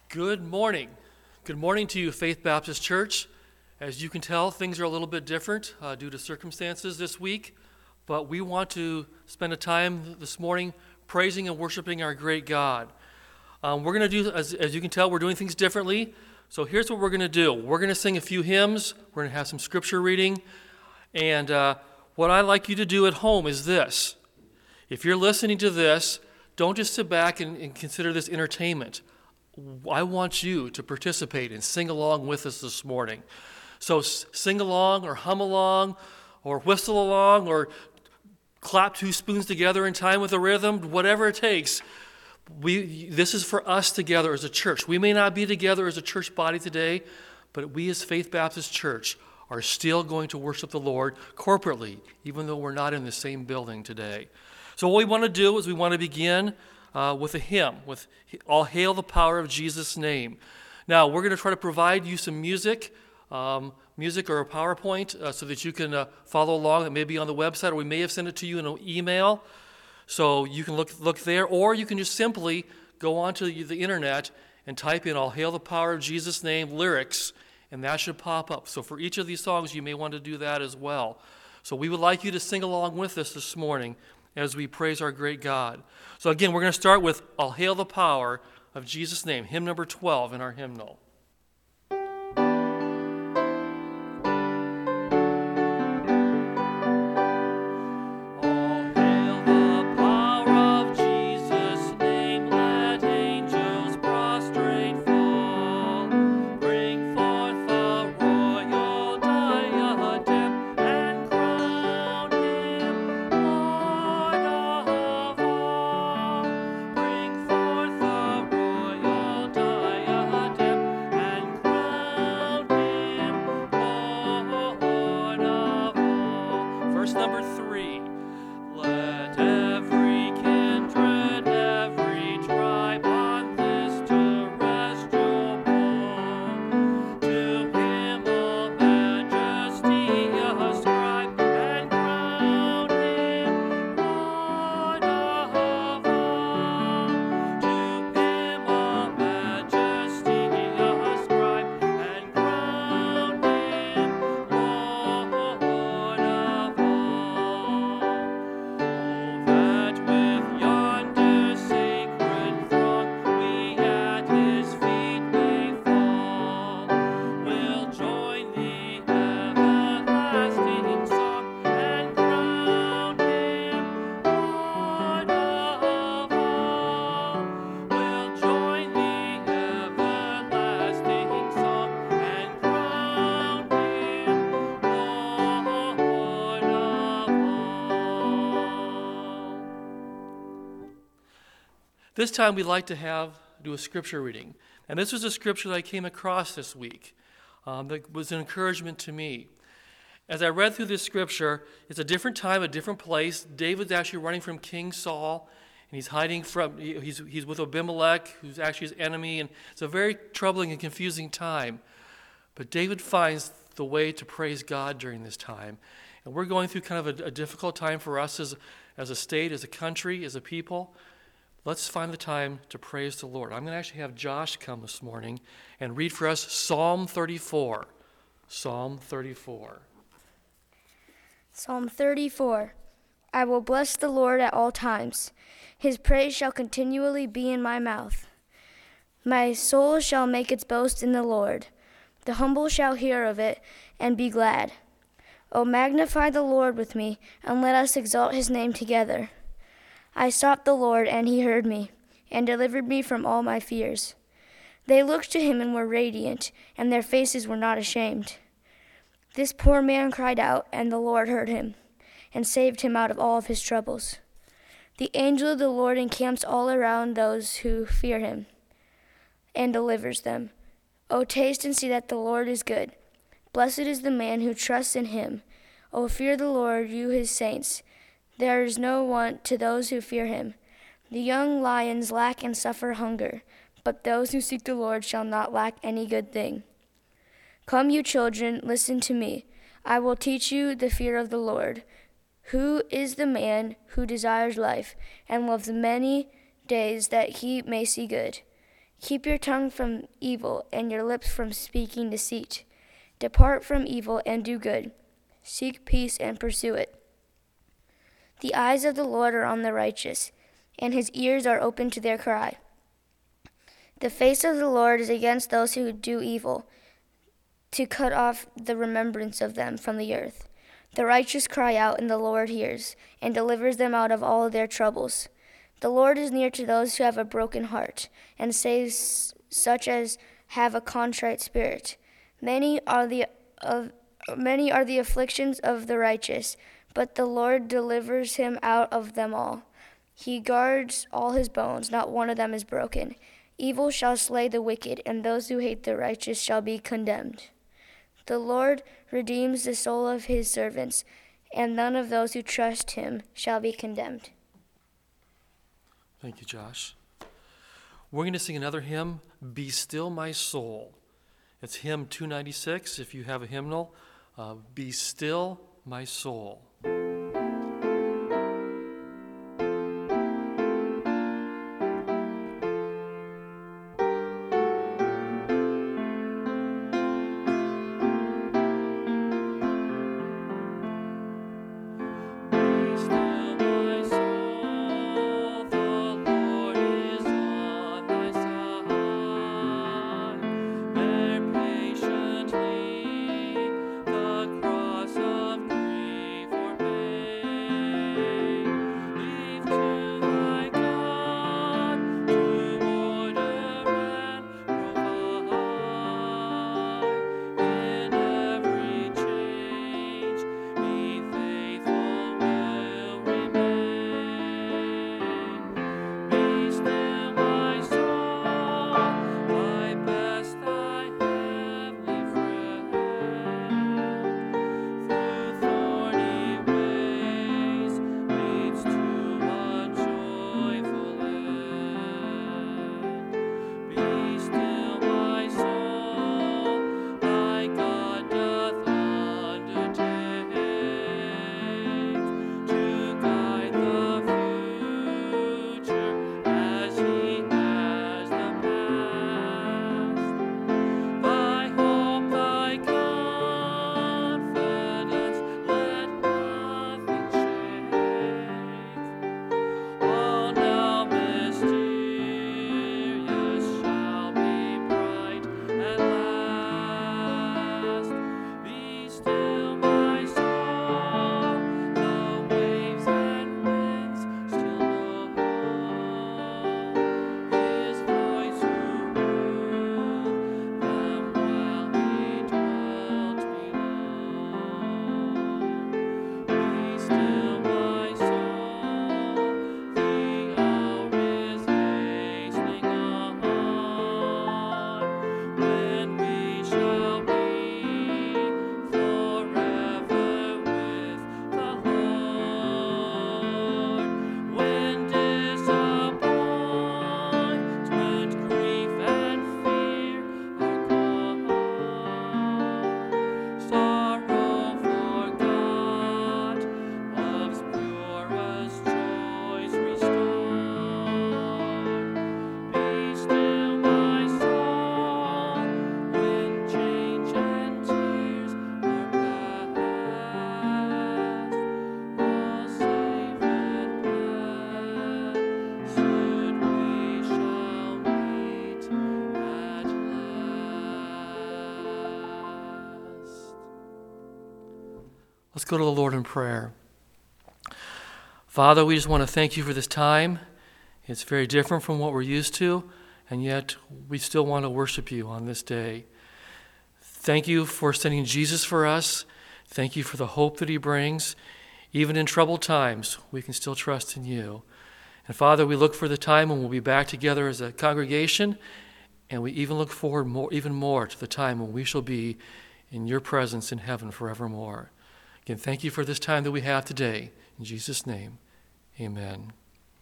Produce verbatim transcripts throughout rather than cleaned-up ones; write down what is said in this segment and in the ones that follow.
Good morning. Good morning to you, Faith Baptist Church. As you can tell, things are a little bit different uh, due to circumstances this week, but we want to spend a time this morning praising and worshiping our great God. Um, we're going to do, as, as you can tell, we're doing things differently. So here's what we're going to do. We're going to sing a few hymns. We're going to have some scripture reading. And uh, what I'd like you to do at home is this. If you're listening to this, don't just sit back and, and consider this entertainment. I want you to participate and sing along with us this morning. So sing along or hum along or whistle along or clap two spoons together in time with a rhythm, whatever it takes. We, this is for us together as a church. We may not be together as a church body today, but we as Faith Baptist Church are still going to worship the Lord corporately, even though we're not in the same building today. So what we want to do is we want to begin Uh, with a hymn, with All Hail the Power of Jesus' Name. Now, we're going to try to provide you some music, um, music or a PowerPoint, uh, so that you can uh, follow along. It may be on the website, or we may have sent it to you in an email, so you can look look there, or you can just simply go onto the internet and type in All Hail the Power of Jesus' Name lyrics, and that should pop up. So for each of these songs, you may want to do that as well. So we would like you to sing along with us this morning as we praise our great God. So again, we're going to start with All Hail the Power of Jesus' Name, hymn number twelve in our hymnal. This time we'd like to have do a scripture reading. And this was a scripture that I came across this week um, that was an encouragement to me. As I read through this scripture, it's a different time, a different place. David's actually running from King Saul, and he's hiding from, he's, he's with Abimelech, who's actually his enemy, and it's a very troubling and confusing time. But David finds the way to praise God during this time. And we're going through kind of a, a difficult time for us as, as a state, as a country, as a people. Let's find the time to praise the Lord. I'm going to actually have Josh come this morning and read for us Psalm thirty-four. Psalm thirty-four. Psalm thirty-four. I will bless the Lord at all times. His praise shall continually be in my mouth. My soul shall make its boast in the Lord. The humble shall hear of it and be glad. O magnify the Lord with me, and let us exalt his name together. I sought the Lord, and he heard me, and delivered me from all my fears. They looked to him and were radiant, and their faces were not ashamed. This poor man cried out, and the Lord heard him, and saved him out of all of his troubles. The angel of the Lord encamps all around those who fear him, and delivers them. O taste and see that the Lord is good. Blessed is the man who trusts in him. O fear the Lord, you his saints. There is no want to those who fear him. The young lions lack and suffer hunger, but those who seek the Lord shall not lack any good thing. Come, you children, listen to me. I will teach you the fear of the Lord. Who is the man who desires life and loves many days that he may see good? Keep your tongue from evil and your lips from speaking deceit. Depart from evil and do good. Seek peace and pursue it. The eyes of the Lord are on the righteous, and his ears are open to their cry. The face of the Lord is against those who do evil, to cut off the remembrance of them from the earth. The righteous cry out, and the Lord hears, and delivers them out of all their troubles. The Lord is near to those who have a broken heart, and saves such as have a contrite spirit. Many are the of many are the afflictions of the righteous, but the Lord delivers him out of them all. He guards all his bones, not one of them is broken. Evil shall slay the wicked, and those who hate the righteous shall be condemned. The Lord redeems the soul of his servants, and none of those who trust him shall be condemned. Thank you, Josh. We're going to sing another hymn, Be Still My Soul. It's hymn two ninety-six, if you have a hymnal. Uh, Be Still My Soul. Let's go to the Lord in prayer. Father, we just want to thank you for this time. It's very different from what we're used to, and yet we still want to worship you on this day. Thank you for sending Jesus for us. Thank you for the hope that he brings. Even in troubled times, we can still trust in you. And Father, we look for the time when we'll be back together as a congregation, and we even look forward more, even more to the time when we shall be in your presence in heaven forevermore. Again, thank you for this time that we have today. In Jesus' name, amen.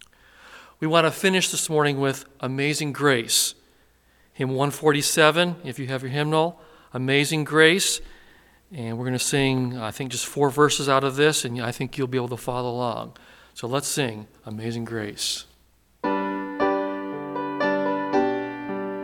We want to finish this morning with Amazing Grace. Hymn one forty-seven, if you have your hymnal, Amazing Grace. And we're going to sing, I think, just four verses out of this, and I think you'll be able to follow along. So let's sing Amazing Grace.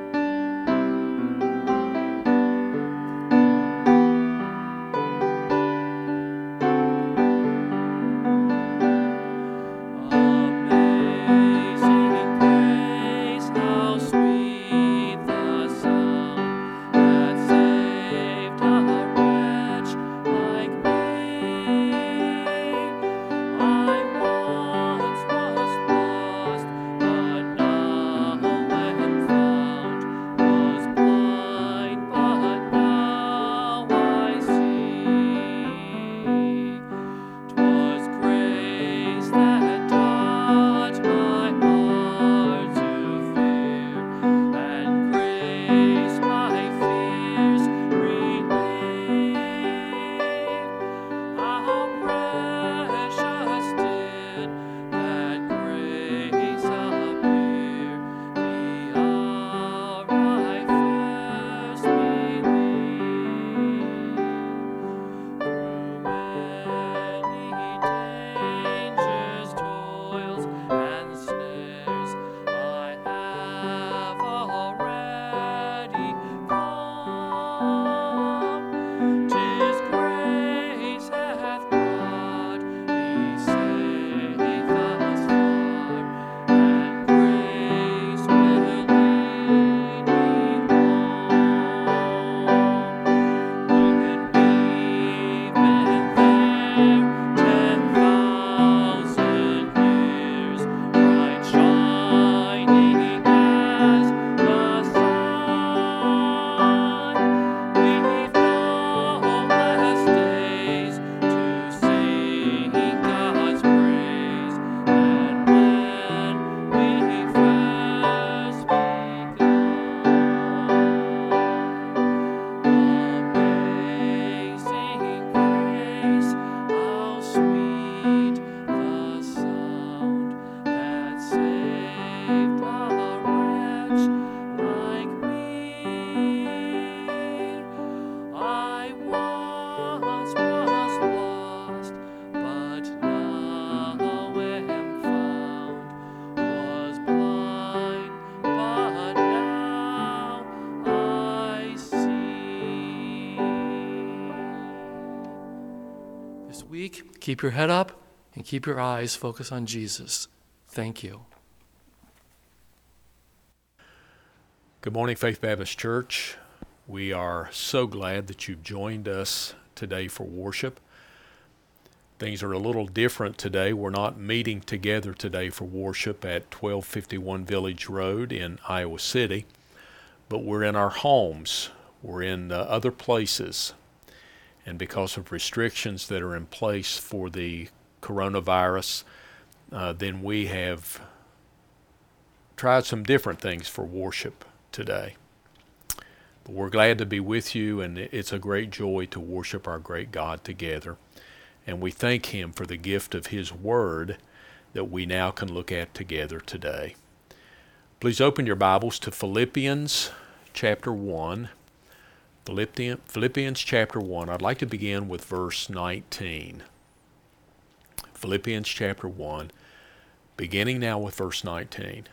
week. Keep your head up and keep your eyes focused on Jesus. Thank you. Good morning, Faith Baptist Church. We are so glad that you've joined us today for worship. Things are a little different today. We're not meeting together today for worship at twelve fifty-one Village Road in Iowa City, but we're in our homes. We're in uh, other places. And because of restrictions that are in place for the coronavirus, uh, then we have tried some different things for worship today. But we're glad to be with you, and it's a great joy to worship our great God together. And we thank Him for the gift of His Word that we now can look at together today. Please open your Bibles to Philippians chapter one. Philippians, Philippians chapter one. I'd like to begin with verse nineteen. Philippians chapter one, beginning now with verse nineteen.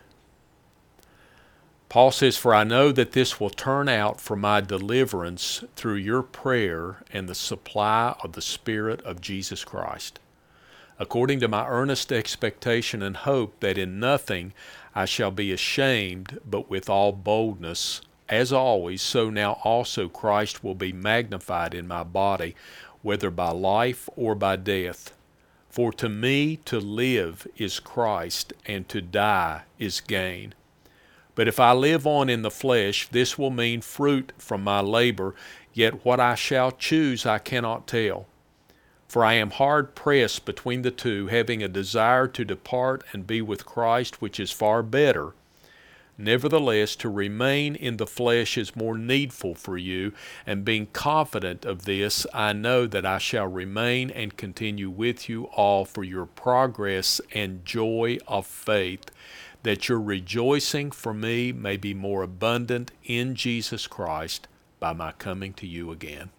Paul says, "For I know that this will turn out for my deliverance through your prayer and the supply of the Spirit of Jesus Christ, according to my earnest expectation and hope that in nothing I shall be ashamed, but with all boldness, as always, so now also Christ will be magnified in my body, whether by life or by death. For to me to live is Christ, and to die is gain. But if I live on in the flesh, this will mean fruit from my labor, yet what I shall choose I cannot tell. For I am hard pressed between the two, having a desire to depart and be with Christ, which is far better. Nevertheless, to remain in the flesh is more needful for you, and being confident of this, I know that I shall remain and continue with you all for your progress and joy of faith, that your rejoicing for me may be more abundant in Jesus Christ by my coming to you again."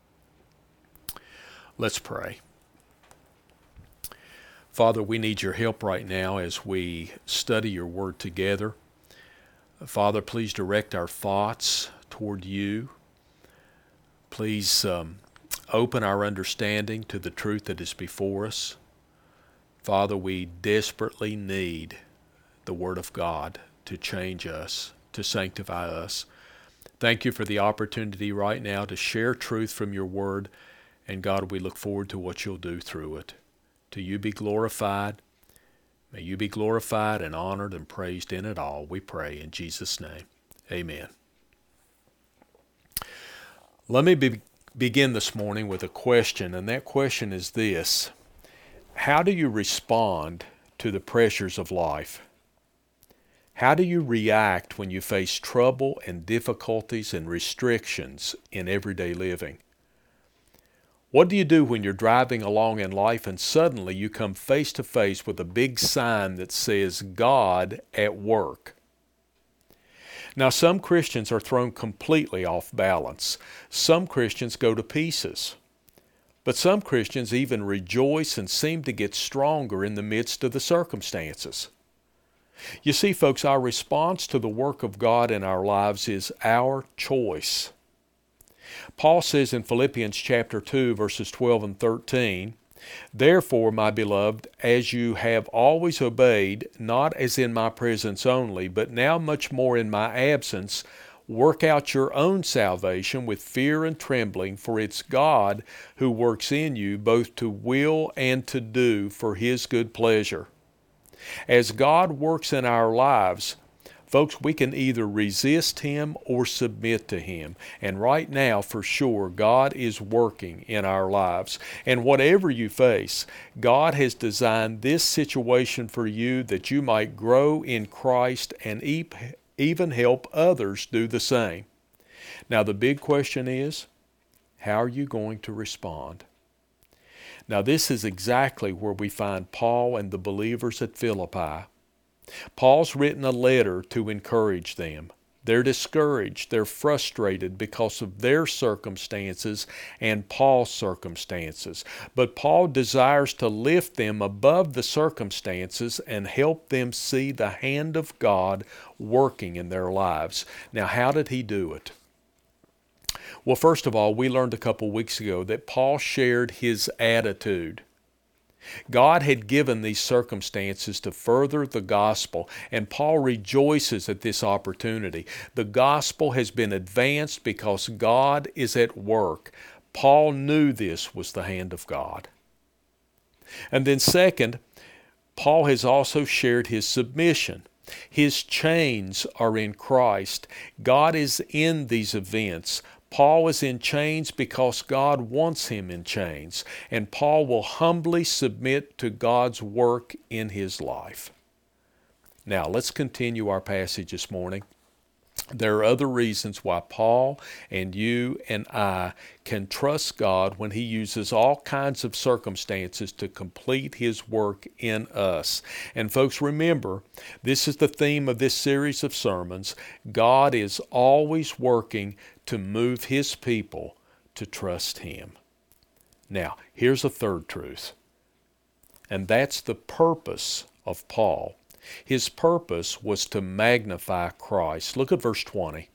Let's pray. Father, we need your help right now as we study your word together. Father, please direct our thoughts toward you. Please um, open our understanding to the truth that is before us. Father, we desperately need the Word of God to change us, to sanctify us. Thank you for the opportunity right now to share truth from your Word, and God, we look forward to what you'll do through it. To you be glorified. May you be glorified and honored and praised in it all, we pray in Jesus' name. Amen. Let me be, begin this morning with a question, and that question is this: how do you respond to the pressures of life? How do you react when you face trouble and difficulties and restrictions in everyday living? What do you do when you're driving along in life and suddenly you come face to face with a big sign that says God at work? Now, some Christians are thrown completely off balance. Some Christians go to pieces. But some Christians even rejoice and seem to get stronger in the midst of the circumstances. You see, folks, our response to the work of God in our lives is our choice. Paul says in Philippians chapter two, verses twelve and thirteen, "Therefore, my beloved, as you have always obeyed, not as in my presence only, but now much more in my absence, work out your own salvation with fear and trembling, for it's God who works in you both to will and to do for His good pleasure." As God works in our lives, folks, we can either resist Him or submit to Him. And right now, for sure, God is working in our lives. And whatever you face, God has designed this situation for you that you might grow in Christ and even help others do the same. Now, the big question is, how are you going to respond? Now, this is exactly where we find Paul and the believers at Philippi. Paul's written a letter to encourage them. They're discouraged, they're frustrated because of their circumstances and Paul's circumstances. But Paul desires to lift them above the circumstances and help them see the hand of God working in their lives. Now, how did he do it? Well, first of all, we learned a couple weeks ago that Paul shared his attitude. God had given these circumstances to further the gospel, and Paul rejoices at this opportunity. The gospel has been advanced because God is at work. Paul knew this was the hand of God. And then second, Paul has also shared his submission. His chains are in Christ. God is in these events. Paul is in chains because God wants him in chains, and Paul will humbly submit to God's work in his life. Now, let's continue our passage this morning. There are other reasons why Paul and you and I can trust God when He uses all kinds of circumstances to complete His work in us. And folks, remember, this is the theme of this series of sermons. God is always working to move His people to trust Him. Now, here's a third truth, and that's the purpose of Paul. His purpose was to magnify Christ. Look at verse twenty.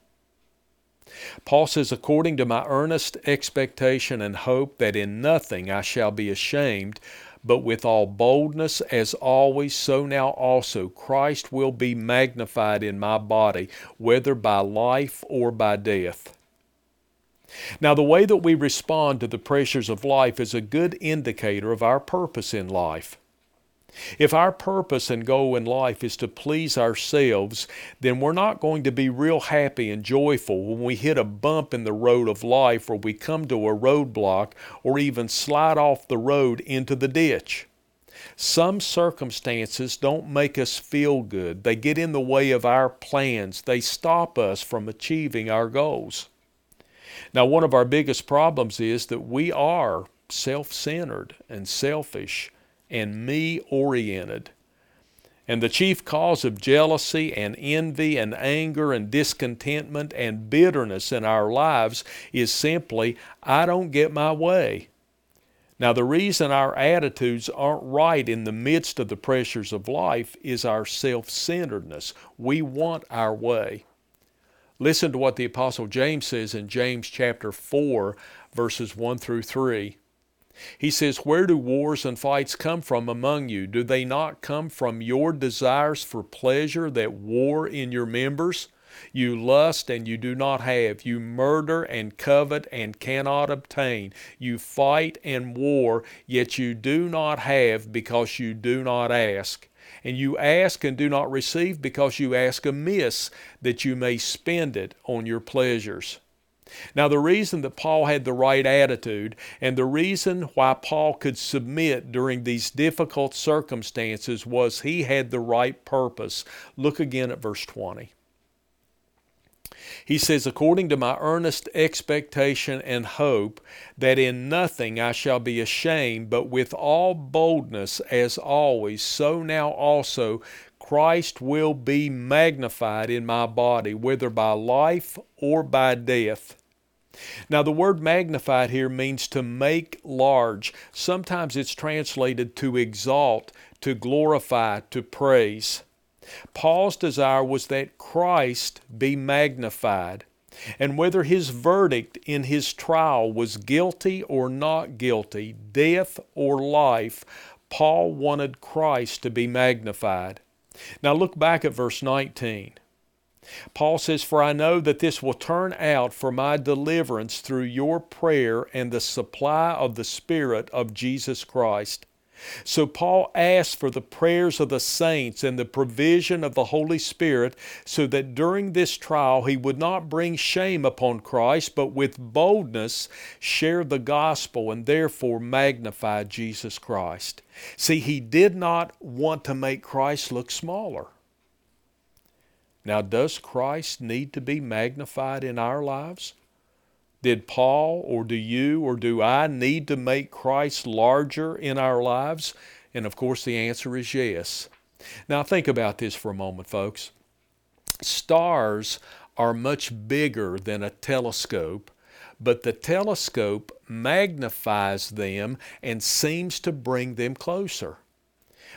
Paul says, according to my earnest expectation and hope that in nothing I shall be ashamed, but with all boldness as always, so now also Christ will be magnified in my body, whether by life or by death. Now, the way that we respond to the pressures of life is a good indicator of our purpose in life. If our purpose and goal in life is to please ourselves, then we're not going to be real happy and joyful when we hit a bump in the road of life, or we come to a roadblock, or even slide off the road into the ditch. Some circumstances don't make us feel good. They get in the way of our plans. They stop us from achieving our goals. Now, one of our biggest problems is that we are self-centered and selfish and me-oriented. And the chief cause of jealousy and envy and anger and discontentment and bitterness in our lives is simply, I don't get my way. Now, the reason our attitudes aren't right in the midst of the pressures of life is our self-centeredness. We want our way. Listen to what the Apostle James says in James chapter four, verses one through three. He says, where do wars and fights come from among you? Do they not come from your desires for pleasure that war in your members? You lust and you do not have. You murder and covet and cannot obtain. You fight and war, yet you do not have because you do not ask. And you ask and do not receive because you ask amiss, that you may spend it on your pleasures. Now, the reason that Paul had the right attitude, and the reason why Paul could submit during these difficult circumstances, was he had the right purpose. Look again at verse twenty. He says, according to my earnest expectation and hope, that in nothing I shall be ashamed, but with all boldness as always, so now also Christ will be magnified in my body, whether by life or by death. Now, the word magnified here means to make large. Sometimes it's translated to exalt, to glorify, to praise. Paul's desire was that Christ be magnified. And whether his verdict in his trial was guilty or not guilty, death or life, Paul wanted Christ to be magnified. Now look back at verse nineteen. Paul says, for I know that this will turn out for my deliverance through your prayer and the supply of the Spirit of Jesus Christ. So Paul asked for the prayers of the saints and the provision of the Holy Spirit, so that during this trial he would not bring shame upon Christ, but with boldness share the gospel and therefore magnify Jesus Christ. See, he did not want to make Christ look smaller. Now, does Christ need to be magnified in our lives? Did Paul or do you or do I need to make Christ larger in our lives? And of course the answer is yes. Now think about this for a moment, folks. Stars are much bigger than a telescope, but the telescope magnifies them and seems to bring them closer.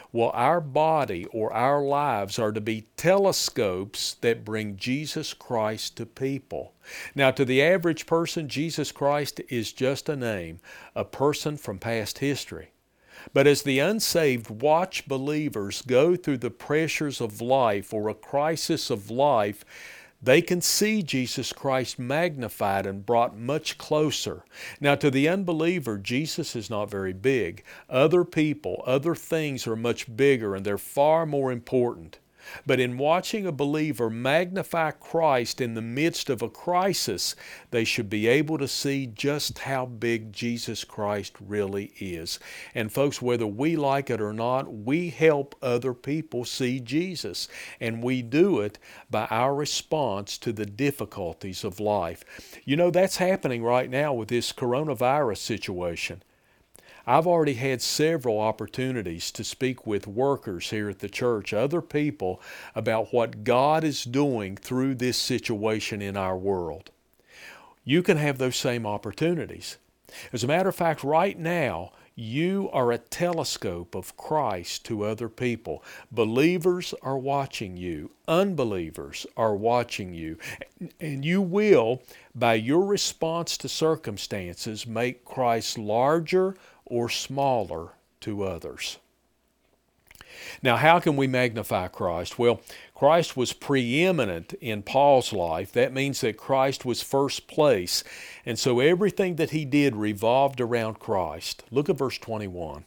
Well, our body or our lives are to be telescopes that bring Jesus Christ to people. Now, to the average person, Jesus Christ is just a name, a person from past history. But as the unsaved watch believers go through the pressures of life or a crisis of life, they can see Jesus Christ magnified and brought much closer. Now, to the unbeliever, Jesus is not very big. Other people, other things are much bigger, and they're far more important. But in watching a believer magnify Christ in the midst of a crisis, they should be able to see just how big Jesus Christ really is. And folks, whether we like it or not, we help other people see Jesus. And we do it by our response to the difficulties of life. You know, that's happening right now with this coronavirus situation. I've already had several opportunities to speak with workers here at the church, other people, about what God is doing through this situation in our world. You can have those same opportunities. As a matter of fact, right now, you are a telescope of Christ to other people. Believers are watching you. Unbelievers are watching you. And you will, by your response to circumstances, make Christ larger or smaller to others. Now, how can we magnify Christ? Well, Christ was preeminent in Paul's life. That means that Christ was first place. And so everything that he did revolved around Christ. Look at verse twenty-one.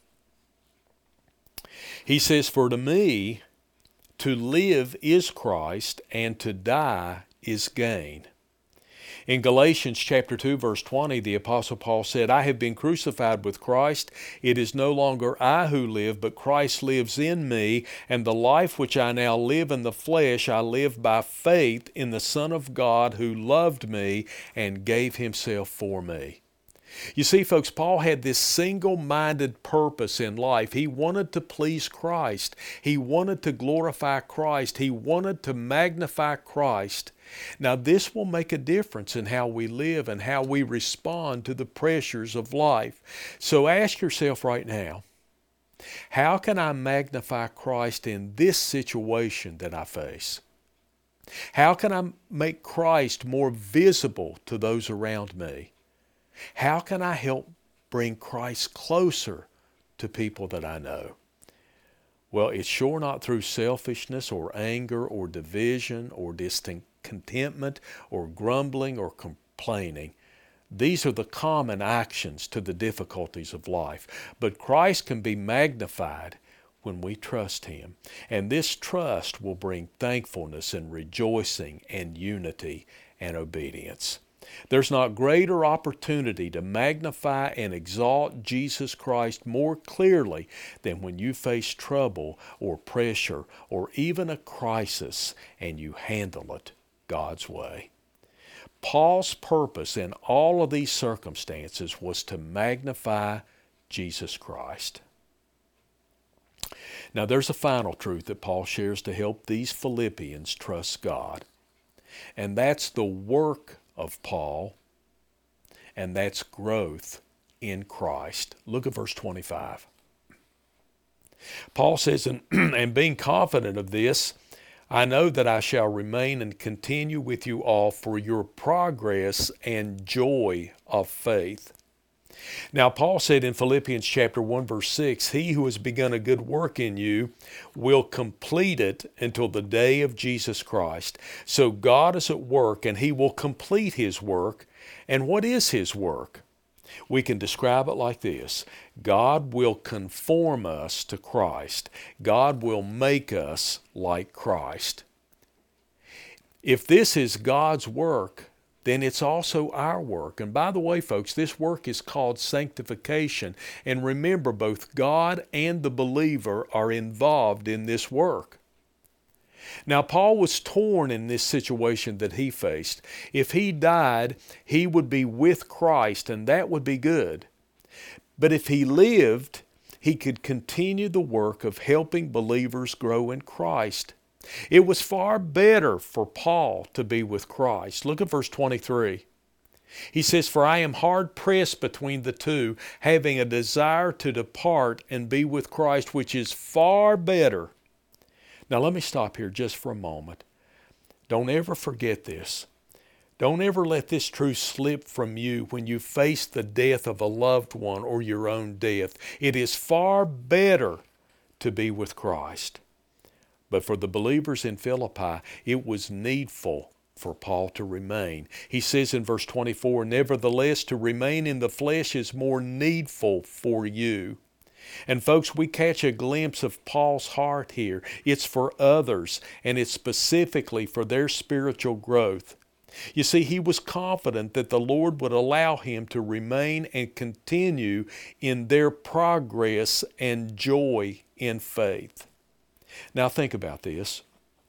He says, "For to me, to live is Christ, and to die is gain." In Galatians chapter two, verse twenty, the Apostle Paul said, "I have been crucified with Christ. It is no longer I who live, but Christ lives in me. And the life which I now live in the flesh, I live by faith in the Son of God who loved me and gave himself for me." You see, folks, Paul had this single-minded purpose in life. He wanted to please Christ. He wanted to glorify Christ. He wanted to magnify Christ. Now, this will make a difference in how we live and how we respond to the pressures of life. So ask yourself right now, how can I magnify Christ in this situation that I face? How can I make Christ more visible to those around me? How can I help bring Christ closer to people that I know? Well, it's sure not through selfishness or anger or division or discontentment or grumbling or complaining. These are the common actions to the difficulties of life. But Christ can be magnified when we trust Him. And this trust will bring thankfulness and rejoicing and unity and obedience. There's not greater opportunity to magnify and exalt Jesus Christ more clearly than when you face trouble or pressure or even a crisis and you handle it God's way. Paul's purpose in all of these circumstances was to magnify Jesus Christ. Now there's a final truth that Paul shares to help these Philippians trust God, and that's the work of Paul, and that's growth in Christ. Look at verse twenty-five. Paul says, and, and being confident of this, I know that I shall remain and continue with you all for your progress and joy of faith. Now, Paul said in Philippians chapter one, verse six, He who has begun a good work in you will complete it until the day of Jesus Christ. So God is at work, and He will complete His work. And what is His work? We can describe it like this. God will conform us to Christ. God will make us like Christ. If this is God's work, then it's also our work. And by the way, folks, this work is called sanctification. And remember, both God and the believer are involved in this work. Now, Paul was torn in this situation that he faced. If he died, he would be with Christ, and that would be good. But if he lived, he could continue the work of helping believers grow in Christ. It was far better for Paul to be with Christ. Look at verse twenty-three. He says, "For I am hard pressed between the two, having a desire to depart and be with Christ, which is far better." Now let me stop here just for a moment. Don't ever forget this. Don't ever let this truth slip from you when you face the death of a loved one or your own death. It is far better to be with Christ. But for the believers in Philippi, it was needful for Paul to remain. He says in verse twenty-four, "Nevertheless, to remain in the flesh is more needful for you." And folks, we catch a glimpse of Paul's heart here. It's for others, and it's specifically for their spiritual growth. You see, he was confident that the Lord would allow him to remain and continue in their progress and joy in faith. Now think about this.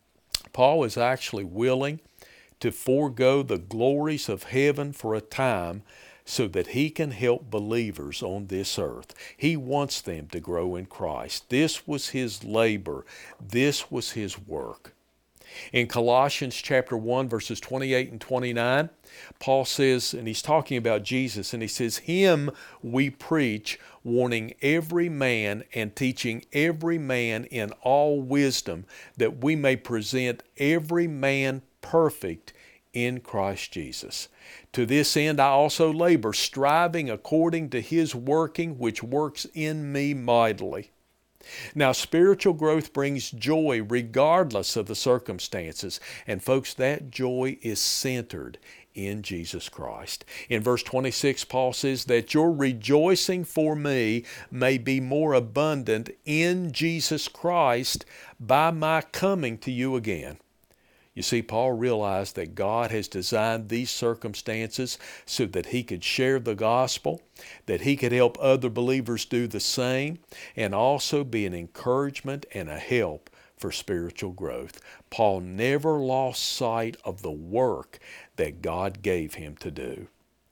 Paul is actually willing to forego the glories of heaven for a time so that he can help believers on this earth. He wants them to grow in Christ. This was his labor. This was his work. In Colossians chapter one, verses twenty-eight and twenty-nine, Paul says, and he's talking about Jesus, and he says, "Him we preach, warning every man and teaching every man in all wisdom, that we may present every man perfect in Christ Jesus. To this end I also labor, striving according to his working, which works in me mightily." Now, spiritual growth brings joy regardless of the circumstances. And folks, that joy is centered in Jesus Christ. In verse twenty-six, Paul says, "That your rejoicing for me may be more abundant in Jesus Christ by my coming to you again." You see, Paul realized that God has designed these circumstances so that he could share the gospel, that he could help other believers do the same, and also be an encouragement and a help for spiritual growth. Paul never lost sight of the work that God gave him to do.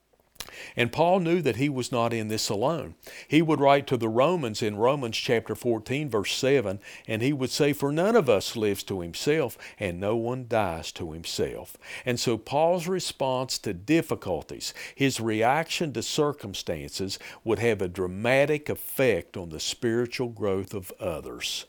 And Paul knew that he was not in this alone. He would write to the Romans in Romans chapter fourteen, verse seven, and he would say, "For none of us lives to himself, and no one dies to himself." And so Paul's response to difficulties, his reaction to circumstances, would have a dramatic effect on the spiritual growth of others.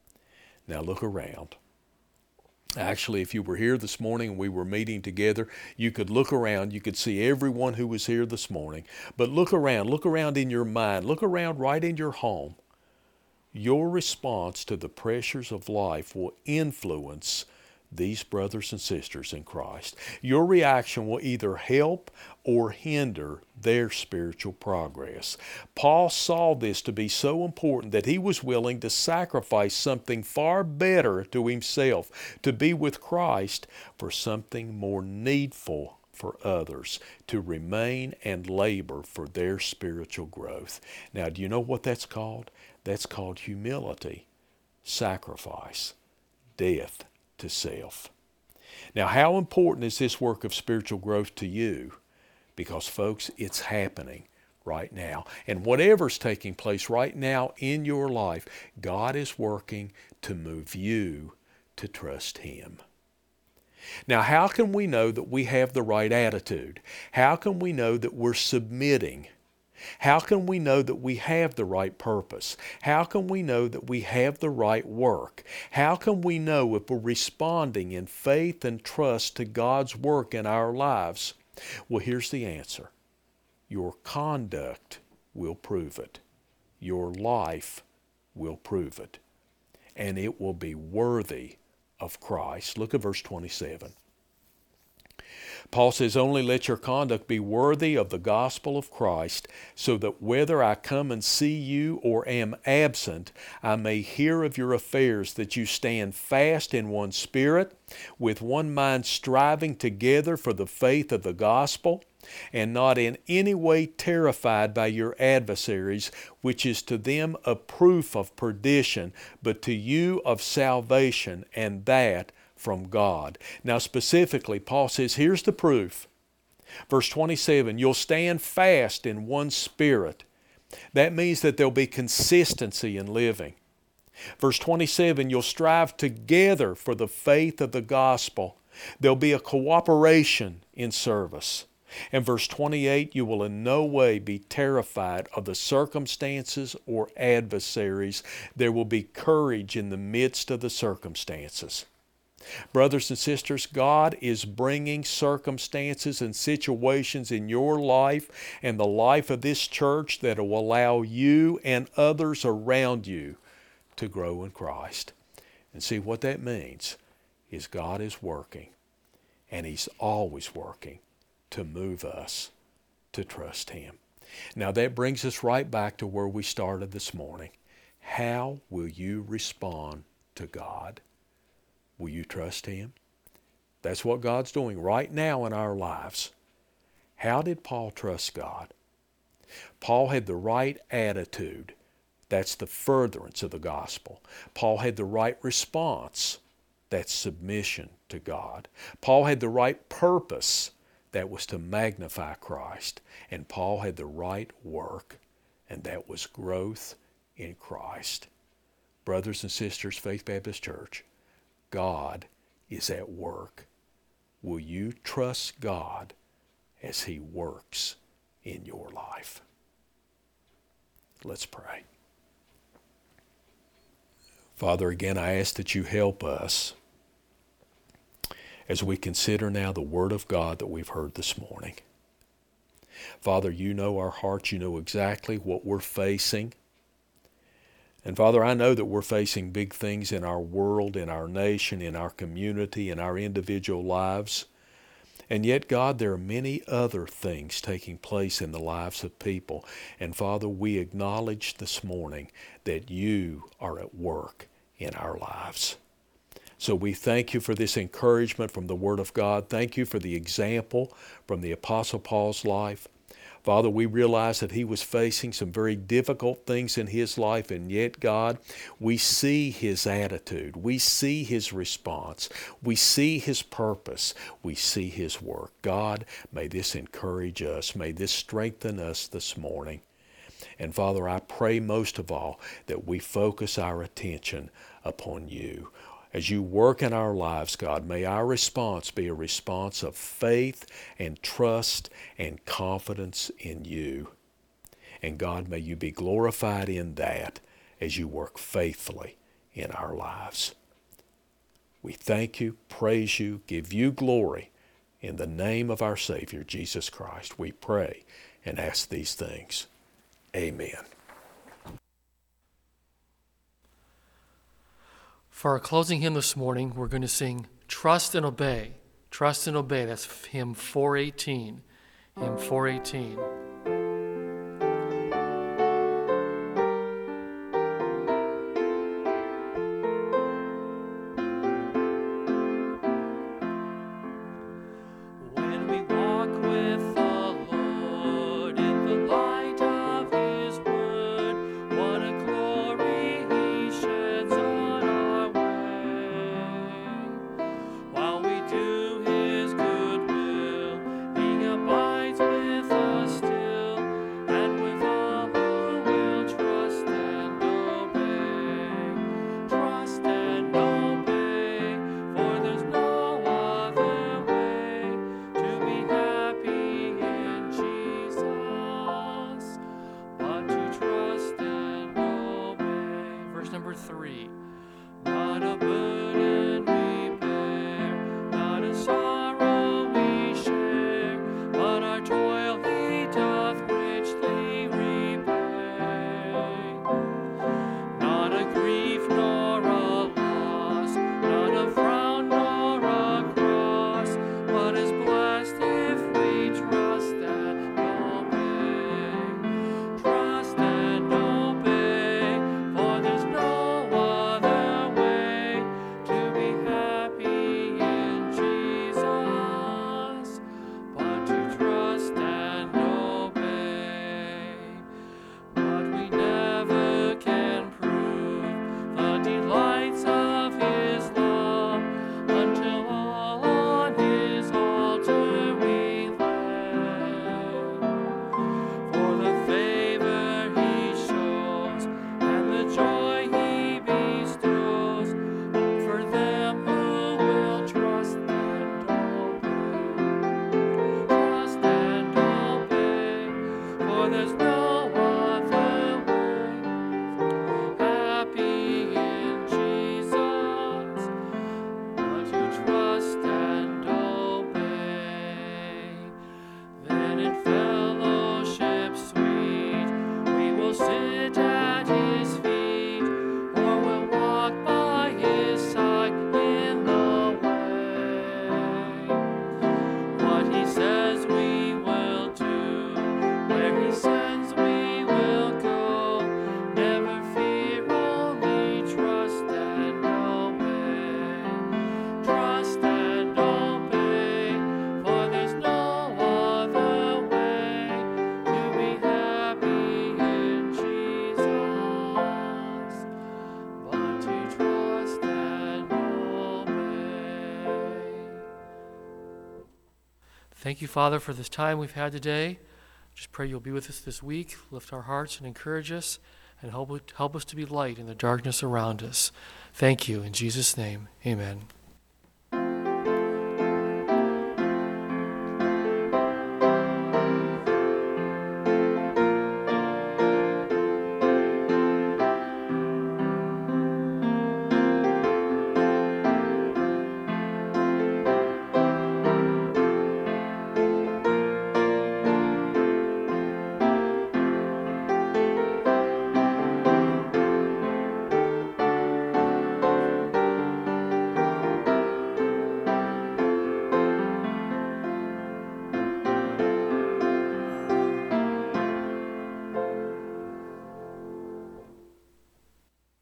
Now look around. Actually, if you were here this morning and we were meeting together, you could look around. You could see everyone who was here this morning. But look around. Look around in your mind. Look around right in your home. Your response to the pressures of life will influence these brothers and sisters in Christ. Your reaction will either help or hinder their spiritual progress. Paul saw this to be so important that he was willing to sacrifice something far better to himself, to be with Christ, for something more needful for others, to remain and labor for their spiritual growth. Now, do you know what that's called? That's called humility, sacrifice, death to self. Now, how important is this work of spiritual growth to you? Because, folks, it's happening right now. And whatever's taking place right now in your life, God is working to move you to trust Him. Now, how can we know that we have the right attitude? How can we know that we're submitting? How can we know that we have the right purpose? How can we know that we have the right work? How can we know if we're responding in faith and trust to God's work in our lives? Well, here's the answer. Your conduct will prove it. Your life will prove it. And it will be worthy of Christ. Look at verse twenty-seven. Paul says, "Only let your conduct be worthy of the gospel of Christ, so that whether I come and see you or am absent, I may hear of your affairs, that you stand fast in one spirit, with one mind striving together for the faith of the gospel, and not in any way terrified by your adversaries, which is to them a proof of perdition, but to you of salvation, and that from God." Now specifically, Paul says, here's the proof. Verse twenty-seven, you'll stand fast in one spirit. That means that there'll be consistency in living. Verse twenty-seven, you'll strive together for the faith of the gospel. There'll be a cooperation in service. And verse twenty-eight, you will in no way be terrified of the circumstances or adversaries. There will be courage in the midst of the circumstances. Brothers and sisters, God is bringing circumstances and situations in your life and the life of this church that will allow you and others around you to grow in Christ. And see, what that means is God is working, and He's always working to move us to trust Him. Now that brings us right back to where we started this morning. How will you respond to God? Will you trust Him? That's what God's doing right now in our lives. How did Paul trust God? Paul had the right attitude. That's the furtherance of the gospel. Paul had the right response. That's submission to God. Paul had the right purpose. That was to magnify Christ. And Paul had the right work, and that was growth in Christ. Brothers and sisters, Faith Baptist Church, God is at work. Will you trust God as He works in your life? Let's pray. Father, again, I ask that you help us as we consider now the Word of God that we've heard this morning. Father, you know our hearts. You know exactly what we're facing. And Father, I know that we're facing big things in our world, in our nation, in our community, in our individual lives. And yet, God, there are many other things taking place in the lives of people. And Father, we acknowledge this morning that you are at work in our lives. So we thank you for this encouragement from the Word of God. Thank you for the example from the Apostle Paul's life. Father, we realize that he was facing some very difficult things in his life, and yet, God, we see his attitude. We see his response. We see his purpose. We see his work. God, may this encourage us. May this strengthen us this morning. And Father, I pray most of all that we focus our attention upon you. As you work in our lives, God, may our response be a response of faith and trust and confidence in you. And God, may you be glorified in that as you work faithfully in our lives. We thank you, praise you, give you glory. In the name of our Savior, Jesus Christ, we pray and ask these things. Amen. For our closing hymn this morning, we're going to sing Trust and Obey. Trust and Obey. That's hymn four eighteen. Hymn four eighteen. Do his good will, he abides with us still. Thank you, Father, for this time we've had today. Just pray you'll be with us this week, lift our hearts and encourage us, and help, help us to be light in the darkness around us. Thank you. In Jesus' name, amen.